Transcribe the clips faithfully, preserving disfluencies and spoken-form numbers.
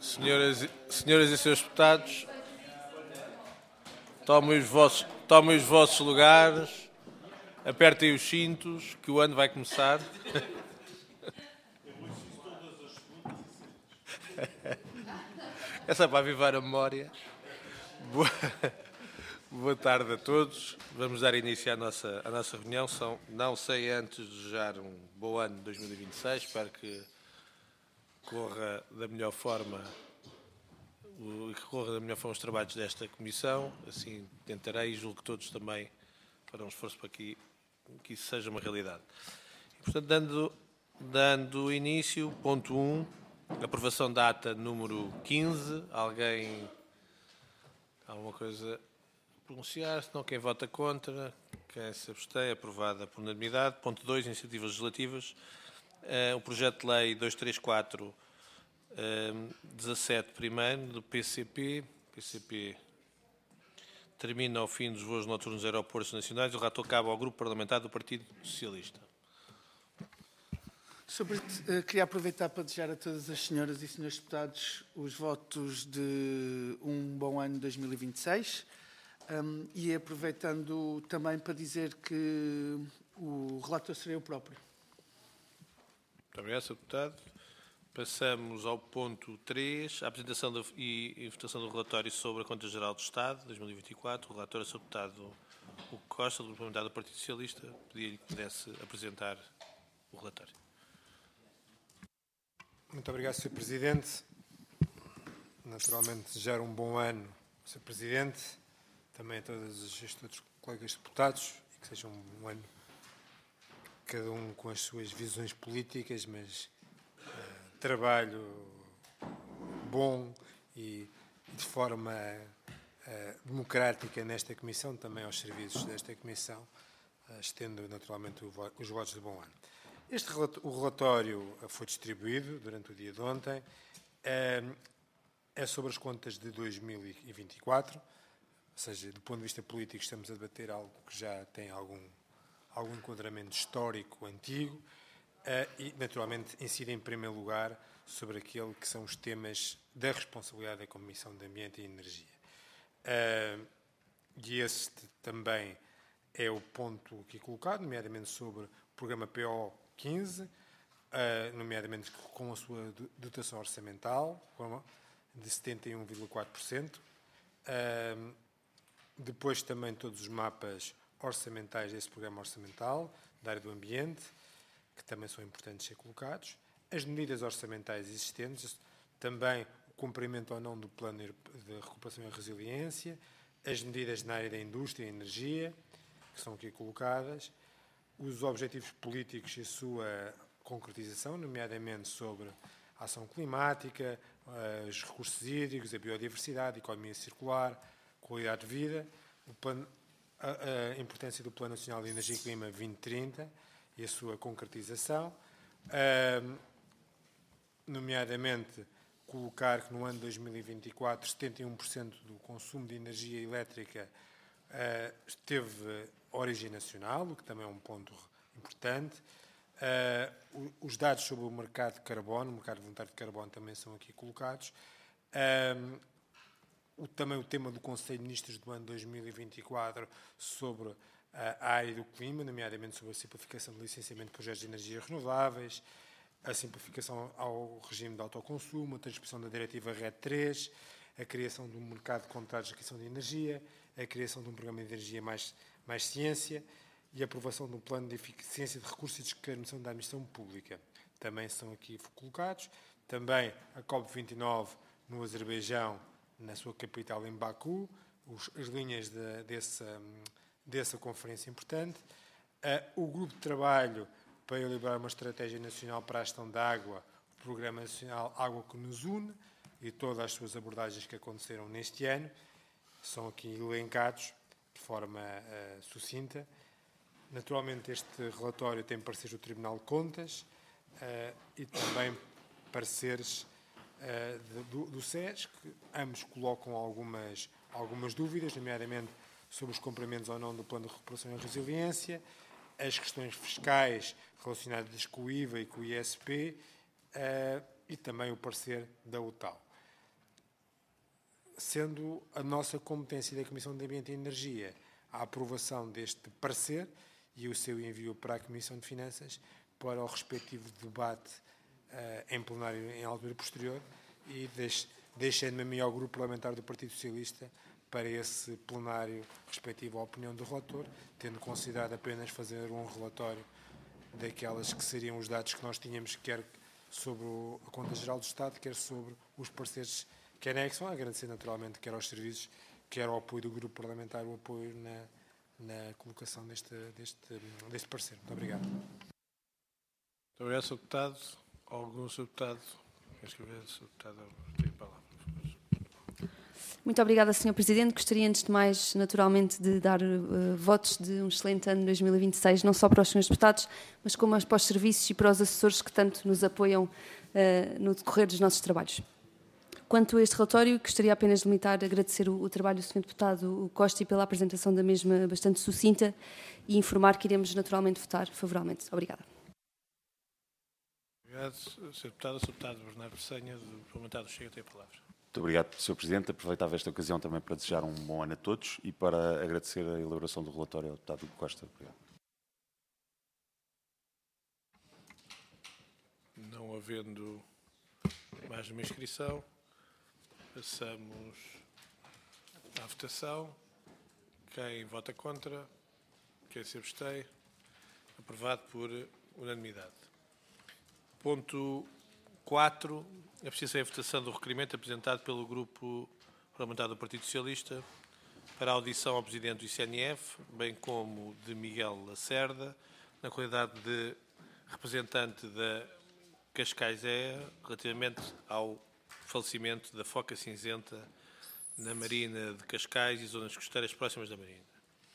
Senhoras, e- senhoras e senhores deputados, tomem os, vossos, tomem os vossos lugares, apertem os cintos, que o ano vai começar. É só para avivar a memória. Boa, boa tarde a todos. Vamos dar início à nossa, à nossa reunião. São, não sei antes desejar um bom ano de dois mil e vinte e seis. Espero que corra da melhor forma o, que corra da melhor forma os trabalhos desta comissão. Assim tentarei e julgo que todos também farão um esforço para que, que isso seja uma realidade. E, portanto, dando, dando início, ponto um, aprovação da ata número quinze. Alguém... Há alguma coisa a pronunciar? Se não, quem vota contra? Quem se abstém? Aprovada por unanimidade. Ponto dois, iniciativas legislativas. Uh, o projeto de lei duzentos e trinta e quatro, uh, dezassete, primeiro, do P C P. P C P termina ao fim dos voos noturnos dos aeroportos nacionais. O relator cabe ao grupo parlamentar do Partido Socialista. Sobre, uh, queria aproveitar para desejar a todas as senhoras e senhores deputados os votos de um bom ano de dois mil e vinte e seis um, e aproveitando também para dizer que o relator serei eu próprio. Muito obrigado, senhor Deputado. Passamos ao ponto três, a apresentação da, e, e votação do relatório sobre a Conta Geral do Estado de dois mil e vinte e quatro. O relator é o senhor Deputado Hugo Costa, do Grupo Parlamentar do Partido Socialista. Pedia-lhe que pudesse apresentar o relatório. Muito obrigado, senhor Presidente. Naturalmente, desejar um bom ano ao senhor Presidente, também a todos os outros colegas deputados, e que seja um ano, cada um com as suas visões políticas, mas uh, trabalho bom e de forma uh, democrática nesta Comissão, também aos serviços desta Comissão, uh, estendo naturalmente o, os votos de bom ano. Este o relatório foi distribuído durante o dia de ontem, é sobre as contas de dois mil e vinte e quatro, ou seja, do ponto de vista político estamos a debater algo que já tem algum, algum enquadramento histórico antigo e, naturalmente, incide em primeiro lugar sobre aquele que são os temas da responsabilidade da Comissão de Ambiente e Energia. E este também é o ponto aqui colocado, nomeadamente sobre o programa P O quinze, nomeadamente com a sua dotação orçamental de setenta e um vírgula quatro por cento. Depois também todos os mapas orçamentais desse programa orçamental, da área do ambiente, que também são importantes ser colocados. As medidas orçamentais existentes, também o cumprimento ou não do plano de recuperação e resiliência, as medidas na área da indústria e energia, que são aqui colocadas, os objetivos políticos e a sua concretização, nomeadamente sobre a ação climática, os recursos hídricos, a biodiversidade, a economia circular, qualidade de vida, o plano, a, a importância do Plano Nacional de Energia e Clima vinte trinta e a sua concretização, nomeadamente colocar que no ano de dois mil e vinte e quatro setenta e um por cento do consumo de energia elétrica teve origem nacional, o que também é um ponto importante. Uh, os dados sobre o mercado de carbono, o mercado voluntário de carbono também são aqui colocados. Uh, o, também o tema do Conselho de Ministros do ano de dois mil e vinte e quatro sobre uh, a área do clima, nomeadamente sobre a simplificação do licenciamento de projetos de energias renováveis, a simplificação ao regime de autoconsumo, a transposição da diretiva R E D três, a criação de um mercado de contratos de aquisição de energia, a criação de um programa de energia mais, mais ciência e a aprovação de um plano de eficiência de recursos e descarbonização da administração pública. Também são aqui colocados. Também a COP vinte e nove no Azerbaijão, na sua capital, em Baku, os, as linhas de, dessa, dessa conferência importante. Uh, o grupo de trabalho para elaborar uma estratégia nacional para a gestão da água, o Programa Nacional Água que nos une e todas as suas abordagens que aconteceram neste ano, são aqui elencados de forma uh, sucinta. Naturalmente, este relatório tem pareceres do Tribunal de Contas uh, e também pareceres uh, de, do, do S E S, que ambos colocam algumas, algumas dúvidas, nomeadamente sobre os cumprimentos ou não do Plano de Recuperação e Resiliência, as questões fiscais relacionadas com o I V A e com o I S P uh, e também o parecer da U T A L. sendo a nossa competência da Comissão de Ambiente e Energia a aprovação deste parecer e o seu envio para a Comissão de Finanças para o respectivo debate uh, em plenário em altura posterior, e deix, deixando-me a mim ao Grupo Parlamentar do Partido Socialista para esse plenário respectivo à opinião do relator, tendo considerado apenas fazer um relatório daquelas que seriam os dados que nós tínhamos, quer sobre a Conta Geral do Estado, quer sobre os parceiros que anexam, agradecer naturalmente quer aos serviços, quer ao apoio do Grupo Parlamentar, o apoio na, na colocação deste, deste, deste parecer. Muito obrigado. Muito obrigado, senhor Deputado. Algum senhor Deputado? Quer escrever, senhor Deputado? Tem a palavra. Muito obrigada, senhor Presidente. Gostaria, antes de mais, naturalmente, de dar uh, votos de um excelente ano dois mil e vinte e seis, não só para os senhores deputados, mas como para os serviços e para os assessores que tanto nos apoiam uh, no decorrer dos nossos trabalhos. Quanto a este relatório, gostaria apenas de limitar a agradecer o, o trabalho do senhor Deputado Costa pela apresentação da mesma bastante sucinta e informar que iremos naturalmente votar favoravelmente. Obrigada. Obrigado, senhor Deputado. senhor Deputado Bernardo Pessanha, do Parlamentar do Chega, tem a palavra. Muito obrigado, senhor Presidente. Aproveitava esta ocasião também para desejar um bom ano a todos e para agradecer a elaboração do relatório ao deputado Costa. Obrigado. Não havendo mais uma inscrição, passamos à votação. Quem vota contra? Quem se abstém? Aprovado por unanimidade. Ponto quatro. Apreciação e votação do requerimento apresentado pelo Grupo Parlamentar do Partido Socialista para a audição ao Presidente do I C N F, bem como de Miguel Lacerda, na qualidade de representante da Cascais E A, relativamente ao falecimento da foca cinzenta na Marina de Cascais e zonas costeiras próximas da Marina.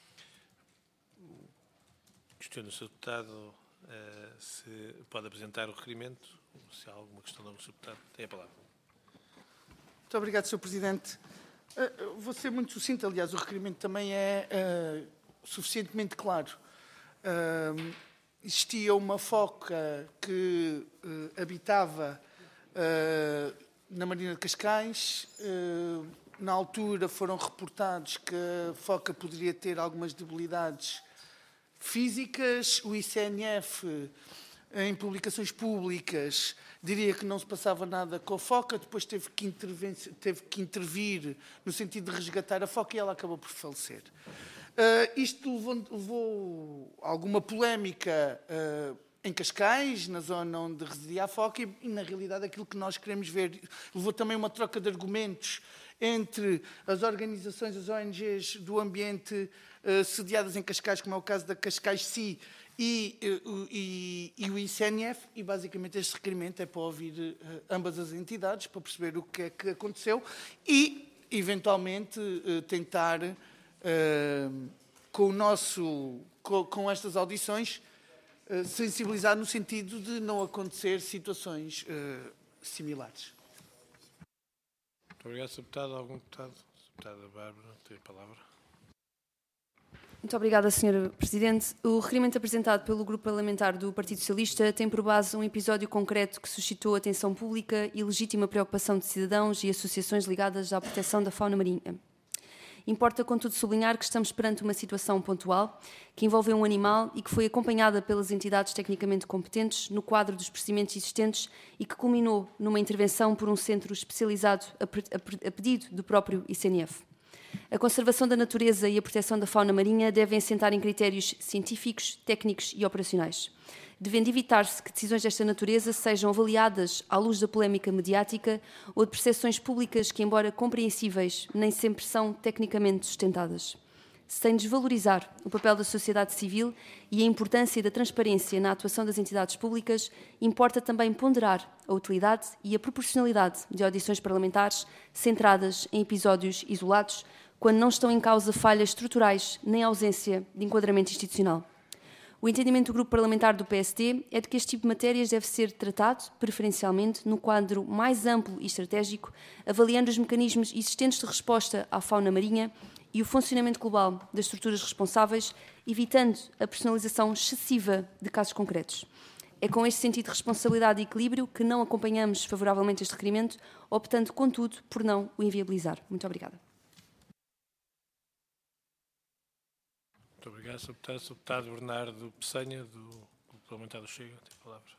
Questiono o senhor Deputado uh, se pode apresentar o requerimento. Se há alguma questão do senhor Deputado, tem a palavra. Muito obrigado, senhor Presidente. Uh, vou ser muito sucinto, aliás, o requerimento também é uh, suficientemente claro. Uh, existia uma foca que uh, habitava uh, na Marina de Cascais. Uh, na altura foram reportados que a foca poderia ter algumas debilidades físicas. O I C N F, em publicações públicas, diria que não se passava nada com a foca, depois teve que, intervir, teve que intervir no sentido de resgatar a foca e ela acabou por falecer. Uh, isto levou, levou alguma polémica uh, em Cascais, na zona onde residia a foca, e, e na realidade aquilo que nós queremos ver, levou também uma troca de argumentos entre as organizações, as O N Gs do ambiente uh, sediadas em Cascais, como é o caso da Cascais S I, E, e, e o I C N F, e basicamente este requerimento é para ouvir uh, ambas as entidades, para perceber o que é que aconteceu e, eventualmente, uh, tentar, uh, com, o nosso, com, com estas audições, uh, sensibilizar no sentido de não acontecer situações uh, similares. Muito obrigado, senhor Deputado. Algum deputado? Deputada Bárbara, tem a palavra. Muito obrigada, senhor Presidente. O requerimento apresentado pelo Grupo Parlamentar do Partido Socialista tem por base um episódio concreto que suscitou atenção pública e legítima preocupação de cidadãos e associações ligadas à proteção da fauna marinha. Importa, contudo, sublinhar que estamos perante uma situação pontual que envolveu um animal e que foi acompanhada pelas entidades tecnicamente competentes no quadro dos procedimentos existentes e que culminou numa intervenção por um centro especializado a pedido do próprio I C N F. A conservação da natureza e a proteção da fauna marinha devem assentar em critérios científicos, técnicos e operacionais, devendo evitar-se que decisões desta natureza sejam avaliadas à luz da polémica mediática ou de percepções públicas que, embora compreensíveis, nem sempre são tecnicamente sustentadas. Sem desvalorizar o papel da sociedade civil e a importância da transparência na atuação das entidades públicas, importa também ponderar a utilidade e a proporcionalidade de audições parlamentares centradas em episódios isolados, quando não estão em causa falhas estruturais nem ausência de enquadramento institucional. O entendimento do Grupo Parlamentar do P S D é de que este tipo de matérias deve ser tratado, preferencialmente, no quadro mais amplo e estratégico, avaliando os mecanismos existentes de resposta à fauna marinha e o funcionamento global das estruturas responsáveis, evitando a personalização excessiva de casos concretos. É com este sentido de responsabilidade e equilíbrio que não acompanhamos favoravelmente este requerimento, optando, contudo, por não o inviabilizar. Muito obrigada. Muito obrigado, senhor Deputado. senhor Deputado Bernardo Peçanha, do Grupo Parlamentar do Chega, tem a palavra.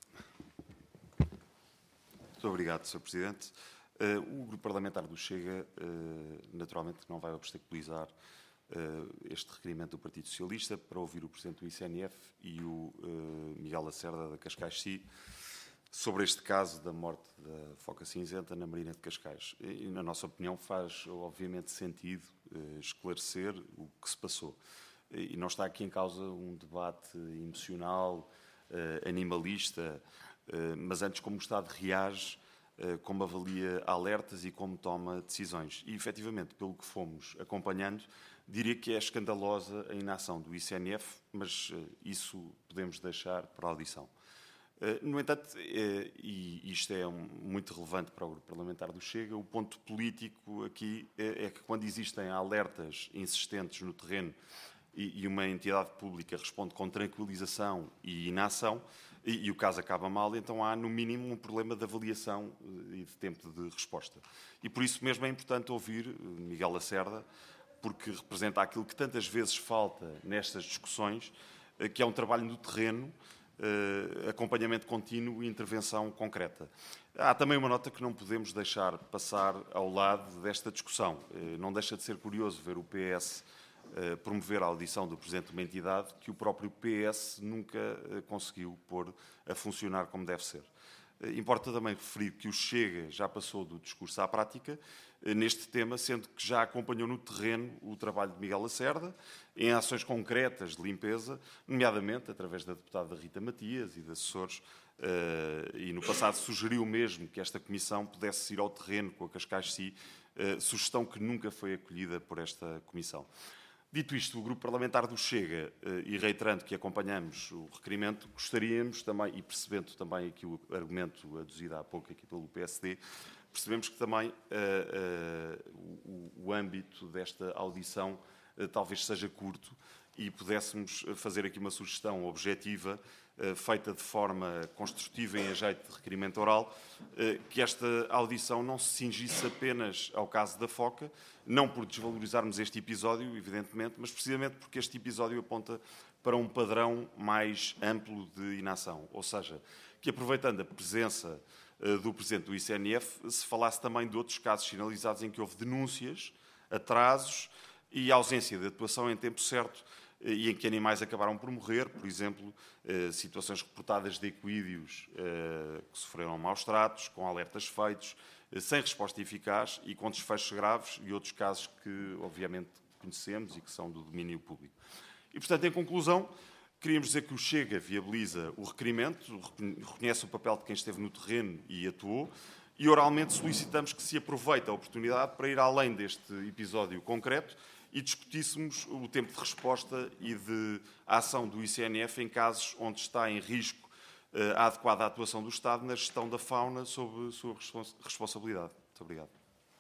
Muito obrigado, senhor Presidente. Uh, o Grupo Parlamentar do Chega, uh, naturalmente, não vai obstaculizar uh, este requerimento do Partido Socialista para ouvir o Presidente do I C N F e o uh, Miguel Lacerda, da Cascais-Si, sobre este caso da morte da foca cinzenta na Marina de Cascais. E, na nossa opinião, faz, obviamente, sentido uh, esclarecer o que se passou. E não está aqui em causa um debate emocional, uh, animalista, uh, mas antes como o Estado reage, como avalia alertas e como toma decisões. E, efetivamente, pelo que fomos acompanhando, diria que é escandalosa a inação do I C N F, mas isso podemos deixar para a audição. No entanto, e isto é muito relevante para o Grupo Parlamentar do Chega, o ponto político aqui é que quando existem alertas insistentes no terreno e uma entidade pública responde com tranquilização e inação, e, e o caso acaba mal, então há, no mínimo, um problema de avaliação e de tempo de resposta. E por isso mesmo é importante ouvir Miguel Lacerda, porque representa aquilo que tantas vezes falta nestas discussões, que é um trabalho no terreno, acompanhamento contínuo e intervenção concreta. Há também uma nota que não podemos deixar passar ao lado desta discussão. Não deixa de ser curioso ver o P S promover a audição do Presidente de uma entidade que o próprio P S nunca conseguiu pôr a funcionar como deve ser. Importa também referir que o Chega já passou do discurso à prática neste tema, sendo que já acompanhou no terreno o trabalho de Miguel Lacerda em ações concretas de limpeza, nomeadamente através da deputada Rita Matias e de assessores, e no passado sugeriu mesmo que esta comissão pudesse ir ao terreno com a Cascais-Si, sugestão que nunca foi acolhida por esta comissão. Dito isto, o Grupo Parlamentar do Chega, e reiterando que acompanhamos o requerimento, gostaríamos também, e percebendo também aqui o argumento aduzido há pouco aqui pelo P S D, percebemos que também uh, uh, o, o âmbito desta audição uh, talvez seja curto e pudéssemos fazer aqui uma sugestão objetiva, uh, feita de forma construtiva em ajeito de requerimento oral, uh, que esta audição não se cingisse apenas ao caso da foca, não por desvalorizarmos este episódio, evidentemente, mas precisamente porque este episódio aponta para um padrão mais amplo de inação. Ou seja, que aproveitando a presença uh, do Presidente do I C N F, se falasse também de outros casos sinalizados em que houve denúncias, atrasos e ausência de atuação em tempo certo uh, e em que animais acabaram por morrer, por exemplo, uh, situações reportadas de equídeos uh, que sofreram maus tratos, com alertas feitos, sem resposta eficaz e com desfechos graves e outros casos que, obviamente, conhecemos e que são do domínio público. E, portanto, em conclusão, queríamos dizer que o Chega viabiliza o requerimento, reconhece o papel de quem esteve no terreno e atuou, e oralmente solicitamos que se aproveite a oportunidade para ir além deste episódio concreto e discutíssemos o tempo de resposta e de ação do I C N F em casos onde está em risco a adequada atuação do Estado na gestão da fauna sob sua responsabilidade. Muito obrigado.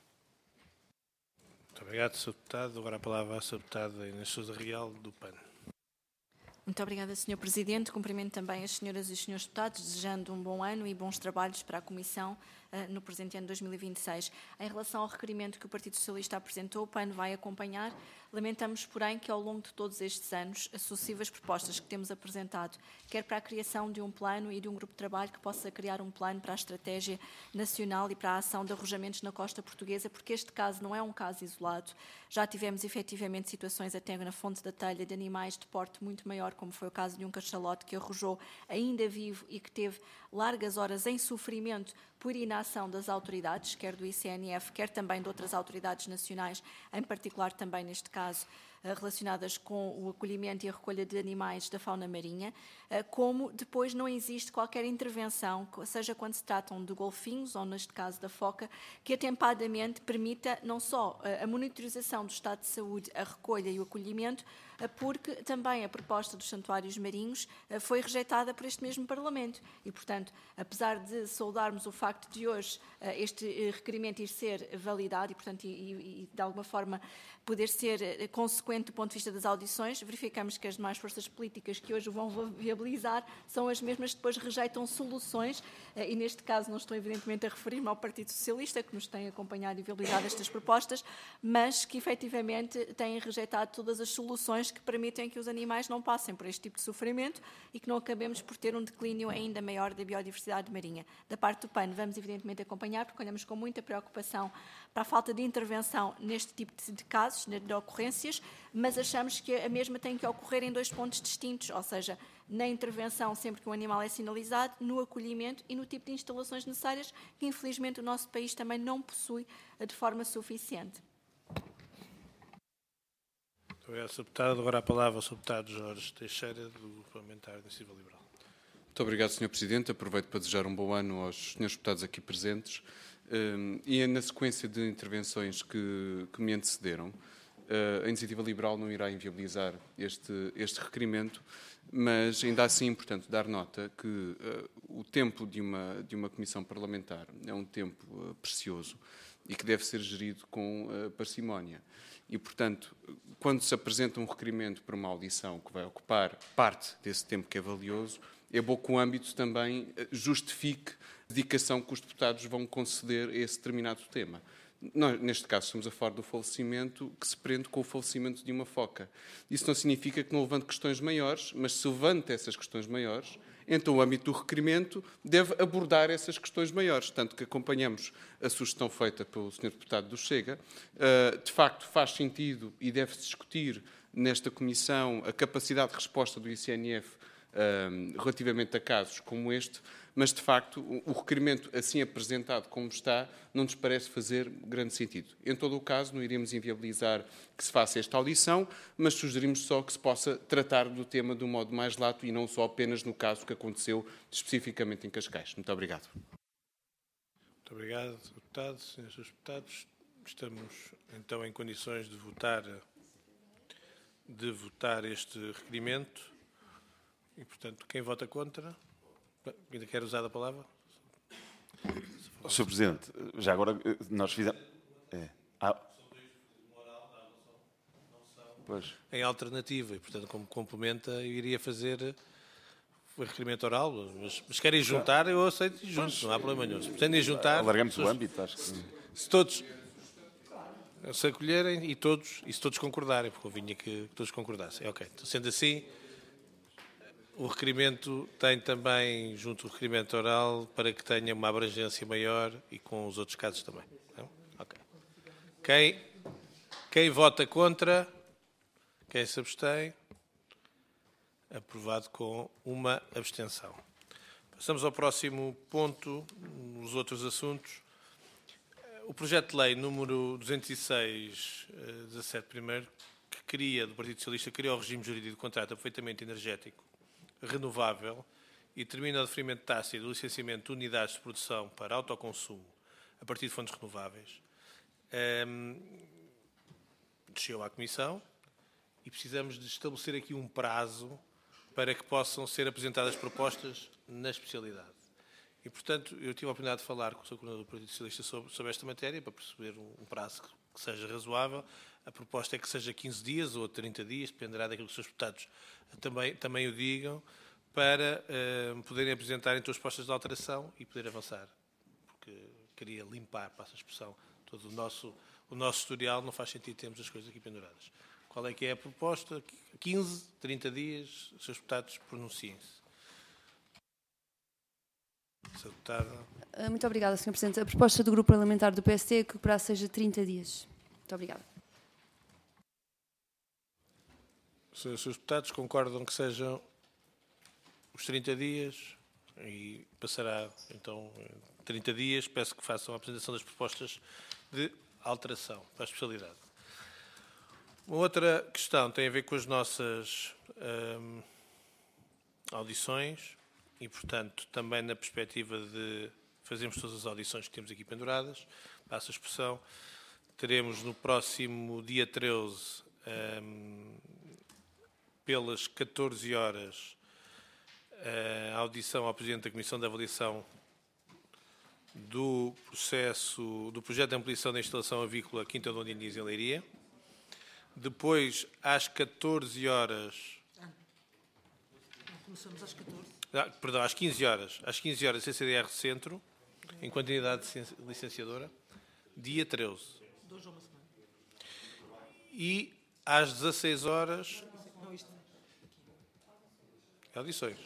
Muito obrigado, senhor Deputado. Agora a palavra à senhora Deputada Inês Sousa Real, do P A N. Muito obrigada, senhor Presidente. Cumprimento também as senhoras e os senhores deputados, desejando um bom ano e bons trabalhos para a Comissão uh, no presente ano de dois mil e vinte e seis. Em relação ao requerimento que o Partido Socialista apresentou, o P A N vai acompanhar. Lamentamos, porém, que ao longo de todos estes anos, as sucessivas propostas que temos apresentado, quer para a criação de um plano e de um grupo de trabalho que possa criar um plano para a estratégia nacional e para a ação de arrojamentos na costa portuguesa, porque este caso não é um caso isolado. Já tivemos, efetivamente, situações até na Fonte da Telha de animais de porte muito maior, como foi o caso de um cachalote que arrojou ainda vivo e que teve largas horas em sofrimento por inação das autoridades, quer do I C N F, quer também de outras autoridades nacionais, em particular também neste caso relacionadas com o acolhimento e a recolha de animais da fauna marinha, como depois não existe qualquer intervenção, seja quando se tratam de golfinhos ou neste caso da foca, que atempadamente permita não só a monitorização do estado de saúde, a recolha e o acolhimento, porque também a proposta dos santuários marinhos foi rejeitada por este mesmo Parlamento. E, portanto, apesar de saudarmos o facto de hoje este requerimento ir ser validado e, portanto, e, e de alguma forma poder ser consequente excelente do ponto de vista das audições. Verificamos que as demais forças políticas que hoje o vão viabilizar são as mesmas que depois rejeitam soluções, e neste caso não estou evidentemente a referir-me ao Partido Socialista, que nos tem acompanhado e viabilizado estas propostas, mas que efetivamente têm rejeitado todas as soluções que permitem que os animais não passem por este tipo de sofrimento e que não acabemos por ter um declínio ainda maior da biodiversidade marinha. Da parte do P A N vamos evidentemente acompanhar, porque olhamos com muita preocupação para a falta de intervenção neste tipo de casos, de ocorrências, mas achamos que a mesma tem que ocorrer em dois pontos distintos, ou seja, na intervenção sempre que um animal é sinalizado, no acolhimento e no tipo de instalações necessárias que infelizmente o nosso país também não possui de forma suficiente. Obrigado, senhor Deputado. Agora a palavra ao senhor Deputado Jorge Teixeira, do Parlamentar da Iniciativa Liberal. Muito obrigado, senhor Presidente. Aproveito para desejar um bom ano aos senhores deputados aqui presentes. Um, e é na sequência de intervenções que, que me antecederam, uh, a Iniciativa Liberal não irá inviabilizar este, este requerimento, mas ainda assim, portanto, dar nota que uh, o tempo de uma, de uma comissão parlamentar é um tempo uh, precioso e que deve ser gerido com uh, parcimónia. E, portanto, quando se apresenta um requerimento para uma audição que vai ocupar parte desse tempo que é valioso, é bom que o âmbito também justifique a dedicação que os deputados vão conceder a esse determinado tema. Nós, neste caso, estamos a falar do falecimento que se prende com o falecimento de uma foca. Isso não significa que não levante questões maiores, mas se levanta essas questões maiores, então o âmbito do requerimento deve abordar essas questões maiores. Tanto que acompanhamos a sugestão feita pelo senhor Deputado do Chega. De facto, faz sentido e deve-se discutir nesta comissão a capacidade de resposta do I C N F relativamente a casos como este, mas, de facto, o requerimento assim apresentado como está não nos parece fazer grande sentido. Em todo o caso, não iremos inviabilizar que se faça esta audição, mas sugerimos só que se possa tratar do tema de um modo mais lato e não só apenas no caso que aconteceu especificamente em Cascais. Muito obrigado. Muito obrigado, senhor Deputado. Senhores Deputados, estamos então em condições de votar, de votar este requerimento. E, portanto, quem vota contra? Ainda quer usar a palavra? senhor Presidente, já agora nós fizemos... É. Ah. Pois. Em alternativa, e, portanto, como complementa, eu iria fazer o requerimento oral, mas, mas querem juntar, eu aceito e junto, não há problema nenhum. Se pretendem juntar... Alargamos o âmbito, acho que sim. Se todos se acolherem e todos, e se todos concordarem, porque eu vinha que todos concordassem. Ok, então, sendo assim... O requerimento tem também, junto ao requerimento oral, para que tenha uma abrangência maior e com os outros casos também. Não? Okay. Quem, quem vota contra? Quem se abstém? Aprovado com uma abstenção. Passamos ao próximo ponto, os outros assuntos. O projeto de lei número duzentos e seis, dezassete primeiro, que cria, do Partido Socialista, cria o regime jurídico de contrato de aproveitamento energético renovável e determina o deferimento de taxa do licenciamento de unidades de produção para autoconsumo a partir de fontes renováveis. Um, desceu à Comissão e precisamos de estabelecer aqui um prazo para que possam ser apresentadas propostas na especialidade. E, portanto, eu tive a oportunidade de falar com o seu coordenador do Partido Socialista sobre, sobre esta matéria, para perceber um, um prazo que, que seja razoável. A proposta é que seja quinze dias ou trinta dias, dependerá daquilo que os seus deputados também, também o digam, para uh, poderem apresentar então as propostas de alteração e poder avançar. Porque queria limpar, passa a expressão, todo o nosso, o nosso historial, não faz sentido termos as coisas aqui penduradas. Qual é que é a proposta? quinze, trinta dias, os seus deputados pronunciem-se. Senhor Deputado. Muito obrigada, senhor Presidente. A proposta do Grupo Parlamentar do P S T é que o prazo seja trinta dias. Muito obrigada. Os seus deputados concordam que sejam os trinta dias e passará, então, trinta dias. Peço que façam a apresentação das propostas de alteração para a especialidade. Uma outra questão tem a ver com as nossas hum, audições e, portanto, também na perspectiva de fazermos todas as audições que temos aqui penduradas. Passo a expressão. Teremos no próximo dia treze, hum, pelas catorze horas, a audição ao Presidente da Comissão de Avaliação do processo, do projeto de ampliação da instalação avícola Quinta Dom Diniz em Leiria. Depois, às catorze horas... Começamos às catorze. Ah, perdão, às quinze horas. Às quinze horas, C C D R Centro, em continuidade licenciadora, dia treze. Dois ou uma semana. E às dezasseis horas... Não, isto... Audições.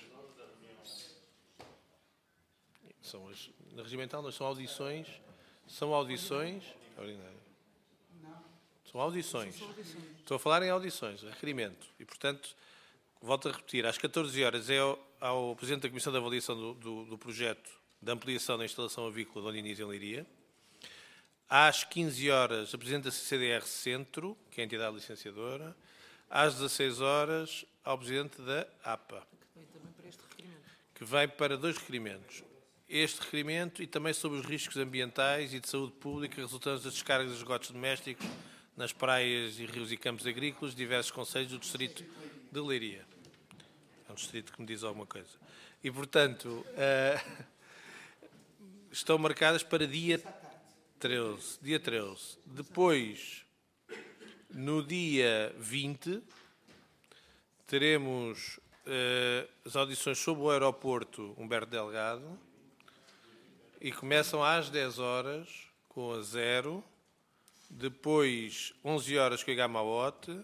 São as, na regimental, não são audições. São audições... Ordinário. São audições. Estou a falar em audições, requerimento. E, portanto, volto a repetir, às catorze horas é ao, ao Presidente da Comissão de Avaliação do, do, do projeto de ampliação da instalação avícola Dona Inês em Leiria. Às quinze horas, a Presidente da C C D R Centro, que é a entidade licenciadora. Às dezasseis horas, ao Presidente da A P A. Que vem também para este requerimento. Que vem para dois requerimentos. Este requerimento e também sobre os riscos ambientais e de saúde pública resultantes das descargas de esgotos domésticos nas praias e rios e campos agrícolas de diversos concelhos do distrito de Leiria. É um distrito que me diz alguma coisa. E, portanto, uh, estão marcadas para dia treze. Dia treze. Depois, no dia vinte, teremos uh, as audições sobre o aeroporto Humberto Delgado e começam às dez horas com a zero. Depois, onze horas com a Gamaote uh,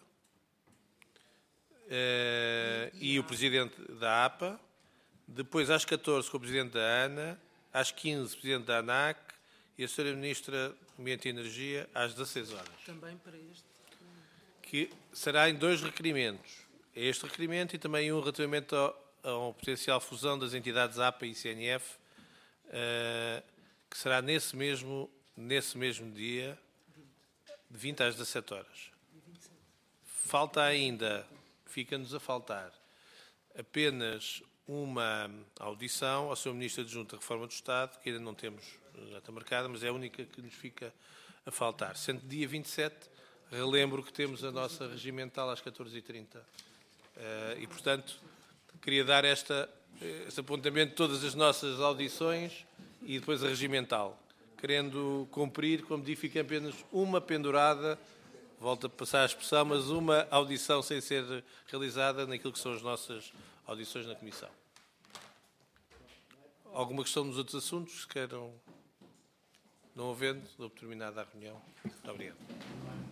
e o Presidente da A P A. Depois, às catorze, com o Presidente da ANA. Às quinze, o Presidente da ANAC. E a Senhora Ministra do Ambiente e Energia, às dezasseis horas. Também para este. Que será em dois requerimentos. É este requerimento e também um relativamente ao, a uma potencial fusão das entidades A P A e C N F, uh, que será nesse mesmo, nesse mesmo dia, de vinte às dezassete horas. Falta ainda, fica-nos a faltar, apenas uma audição ao senhor Ministro Adjunto da Reforma do Estado, que ainda não temos, já está marcada, mas é a única que nos fica a faltar. Sendo dia vinte e sete, relembro que temos a nossa regimental às catorze e trinta. Uh, e, portanto, queria dar esta, este apontamento de todas as nossas audições e depois a regimental. Querendo cumprir, como digo, fica apenas uma pendurada, volto a passar a expressão, mas uma audição sem ser realizada naquilo que são as nossas audições na Comissão. Alguma questão nos outros assuntos? Se queiram, não havendo, dou por terminada a reunião. Muito obrigado.